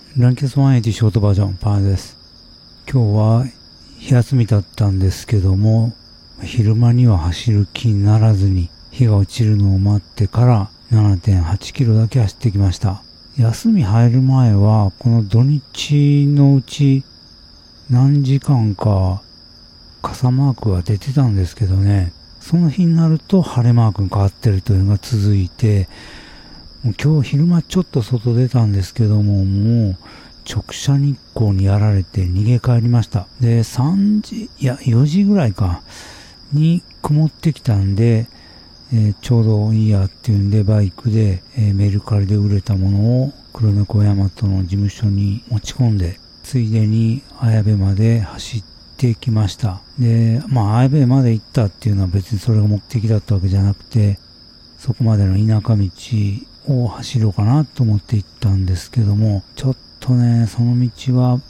ランキャス180ショートバージョンパーです。今日は日休みだったんですけども、昼間には走る気にならずに日が落ちるのを待ってから 7.8 キロだけ走ってきました。休み入る前はこの土日のうち何時間か傘マークが出てたんですけどね、その日になると晴れマークに変わってるというのが続いて、もう今日昼間ちょっと外出たんですけども、もう直射日光にやられて逃げ帰りました。で、4時ぐらいかに曇ってきたんで、ちょうどいいやっていうんでバイクで、メルカリで売れたものを黒猫ヤマトの事務所に持ち込んで、ついでに綾部まで走ってきました。で、綾部まで行ったっていうのは別にそれが目的だったわけじゃなくて、そこまでの田舎道を走ろうかなと思って行ったんですけども、ちょっとね、その道は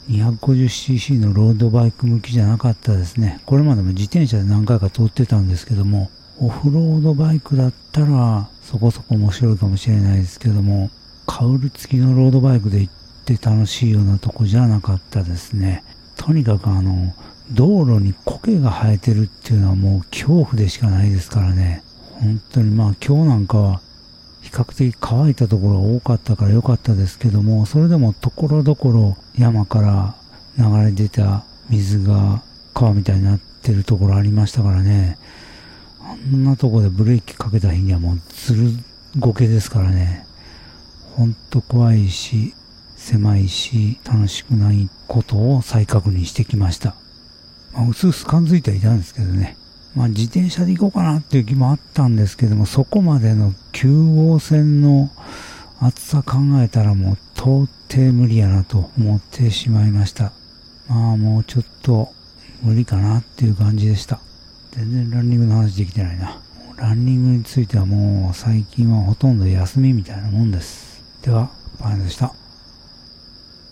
250cc のロードバイク向きじゃなかったですね。これまでも自転車で何回か通ってたんですけども、オフロードバイクだったらそこそこ面白いかもしれないですけども、カウル付きのロードバイクで行って楽しいようなとこじゃなかったですね。とにかく道路に苔が生えてるっていうのはもう恐怖でしかないですからね。本当に今日なんかは比較的乾いたところが多かったから良かったですけども、それでもところどころ山から流れ出た水が川みたいになってるところありましたからね。あんなとこでブレーキかけた日にはもうずるごけですからね。ほんと怖いし狭いし楽しくないことを再確認してきました。うすうす感づいてはいたんですけどね。自転車で行こうかなっていう気もあったんですけども、そこまでの9号線の暑さ考えたらもう到底無理やなと思ってしまいました。もうちょっと無理かなっていう感じでした。全然ランニングの話できてないな。ランニングについてはもう最近はほとんど休みみたいなもんです。では、パンでした。